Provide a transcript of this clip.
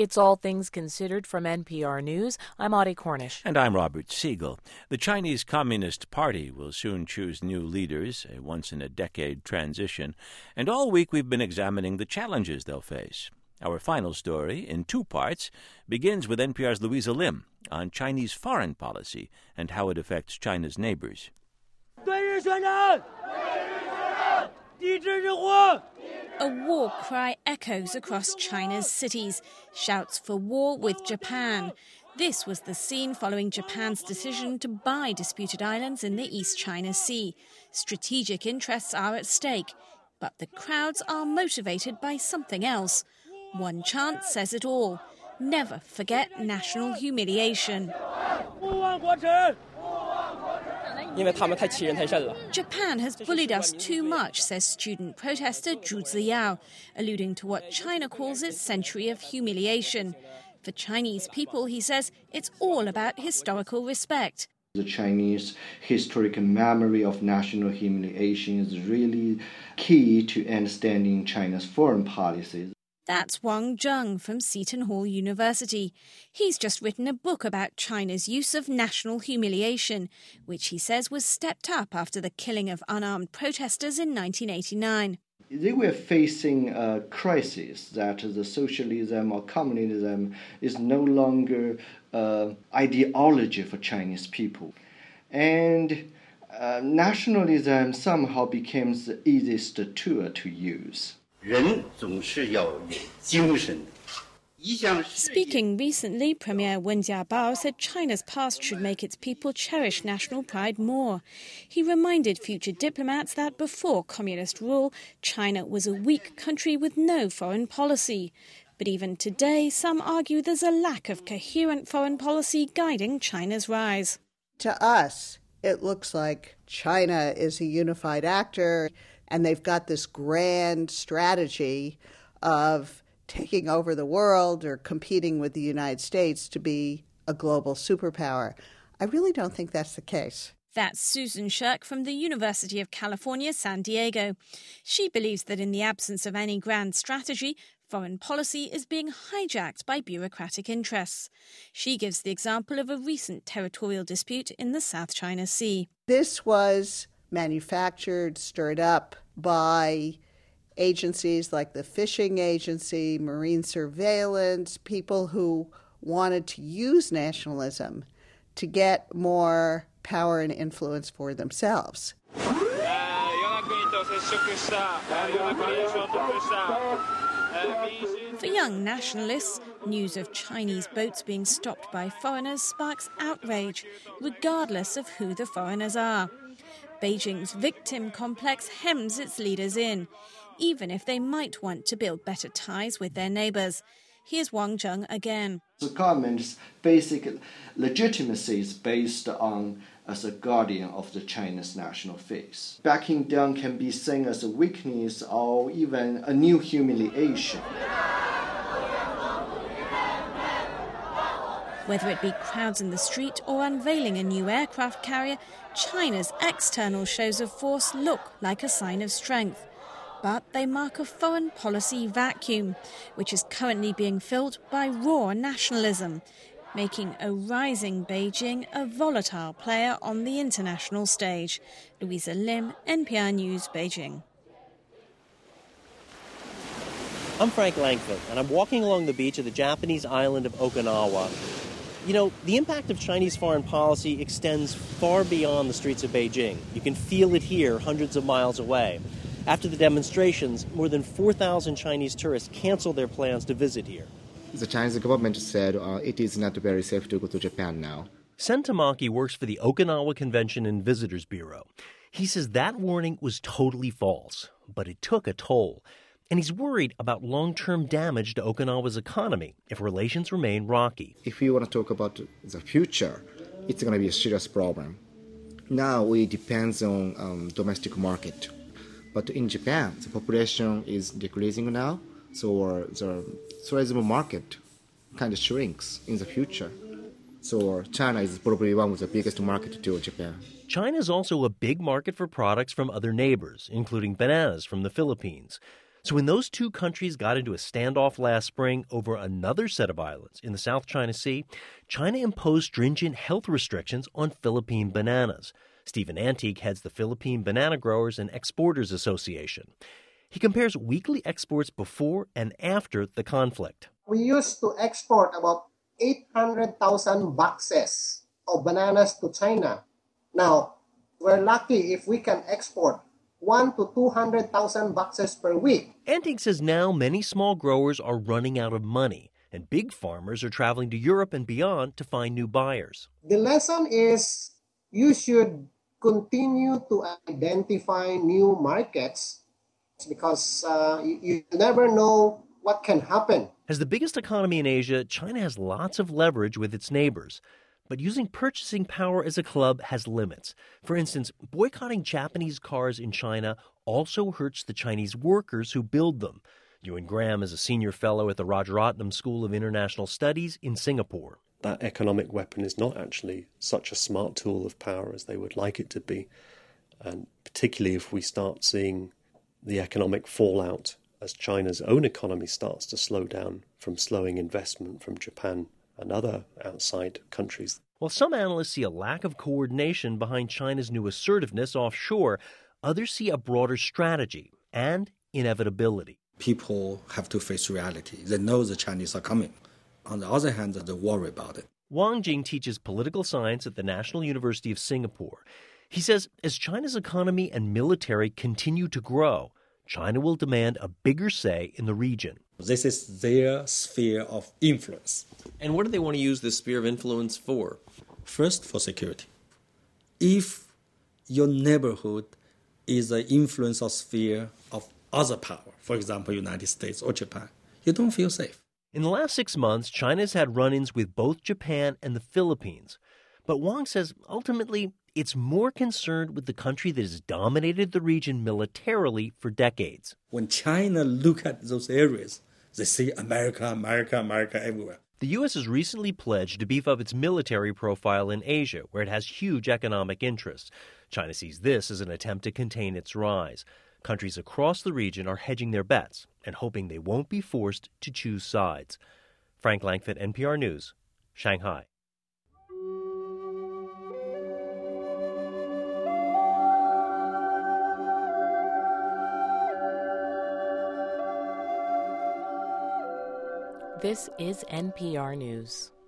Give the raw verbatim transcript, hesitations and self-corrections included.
It's All Things Considered from N P R News. I'm Audie Cornish. And I'm Robert Siegel. The Chinese Communist Party will soon choose new leaders, a once-in-a-decade transition. And all week we've been examining the challenges they'll face. Our final story, in two parts, begins with N P R's Louisa Lim on Chinese foreign policy and how it affects China's neighbors. A war cry echoes across China's cities, shouts for war with Japan. This was the scene following Japan's decision to buy disputed islands in the East China Sea. Strategic interests are at stake, but the crowds are motivated by something else. One chant says it all: never forget national humiliation. Japan has bullied us too much, says student protester Zhu Ziyao, alluding to what China calls its century of humiliation. For Chinese people, he says, it's all about historical respect. The Chinese historical memory of national humiliation is really key to understanding China's foreign policies. That's Wang Zheng from Seton Hall University. He's just written a book about China's use of national humiliation, which he says was stepped up after the killing of unarmed protesters in nineteen eighty-nine. They were facing a crisis that the socialism or communism is no longer an ideology for Chinese people. And uh, nationalism somehow became the easiest tool to use. Speaking recently, Premier Wen Jiabao said China's past should make its people cherish national pride more. He reminded future diplomats that before communist rule, China was a weak country with no foreign policy. But even today, some argue there's a lack of coherent foreign policy guiding China's rise. To us, it looks like China is a unified actor, and they've got this grand strategy of taking over the world or competing with the United States to be a global superpower. I really don't think that's the case. That's Susan Shirk from the University of California, San Diego. She believes that in the absence of any grand strategy, foreign policy is being hijacked by bureaucratic interests. She gives the example of a recent territorial dispute in the South China Sea. This was manufactured, stirred up by agencies like the fishing agency, marine surveillance, people who wanted to use nationalism to get more power and influence for themselves. For young nationalists, news of Chinese boats being stopped by foreigners sparks outrage, regardless of who the foreigners are. Beijing's victim complex hems its leaders in, even if they might want to build better ties with their neighbours. Here's Wang Zheng again. The government's basic legitimacy is based on as a guardian of the Chinese national faith. Backing down can be seen as a weakness or even a new humiliation. Whether it be crowds in the street or unveiling a new aircraft carrier, China's external shows of force look like a sign of strength. But they mark a foreign policy vacuum, which is currently being filled by raw nationalism, making a rising Beijing a volatile player on the international stage. Louisa Lim, N P R News, Beijing. I'm Frank Langford, and I'm walking along the beach of the Japanese island of Okinawa. You know, the impact of Chinese foreign policy extends far beyond the streets of Beijing. You can feel it here, hundreds of miles away. After the demonstrations, more than four thousand Chinese tourists canceled their plans to visit here. The Chinese government said uh, it is not very safe to go to Japan now. Sen Tamaki works for the Okinawa Convention and Visitors Bureau. He says that warning was totally false, but it took a toll. And he's worried about long-term damage to Okinawa's economy if relations remain rocky. If you want to talk about the future, it's going to be a serious problem. Now we depend on um, domestic market. But in Japan, the population is decreasing now, so the tourism market kind of shrinks in the future. So China is probably one of the biggest markets to Japan. China is also a big market for products from other neighbors, including bananas from the Philippines. So when those two countries got into a standoff last spring over another set of islands in the South China Sea, China imposed stringent health restrictions on Philippine bananas. Stephen Antique heads the Philippine Banana Growers and Exporters Association. He compares weekly exports before and after the conflict. We used to export about eight hundred thousand boxes of bananas to China. Now, we're lucky if we can export one to two hundred thousand boxes per week. Antique says now many small growers are running out of money, and big farmers are traveling to Europe and beyond to find new buyers. The lesson is you should continue to identify new markets because uh, you, you never know what can happen. As the biggest economy in Asia, China has lots of leverage with its neighbors. But using purchasing power as a club has limits. For instance, boycotting Japanese cars in China also hurts the Chinese workers who build them. Ewan Graham is a senior fellow at the Rajaratnam School of International Studies in Singapore. That economic weapon is not actually such a smart tool of power as they would like it to be. And particularly if we start seeing the economic fallout as China's own economy starts to slow down from slowing investment from Japan and other outside countries. While some analysts see a lack of coordination behind China's new assertiveness offshore, others see a broader strategy and inevitability. People have to face reality. They know the Chinese are coming. On the other hand, they worry about it. Wang Jing teaches political science at the National University of Singapore. He says as China's economy and military continue to grow, China will demand a bigger say in the region. This is their sphere of influence. And what do they want to use this sphere of influence for? First, for security. If your neighborhood is an influence or sphere of other power, for example, United States or Japan, you don't feel safe. In the last six months, China's had run-ins with both Japan and the Philippines. But Wang says ultimately it's more concerned with the country that has dominated the region militarily for decades. When China look at those areas, they see America, America, America everywhere. The U S has recently pledged to beef up its military profile in Asia, where it has huge economic interests. China sees this as an attempt to contain its rise. Countries across the region are hedging their bets and hoping they won't be forced to choose sides. Frank Langfitt, N P R News, Shanghai. This is N P R News.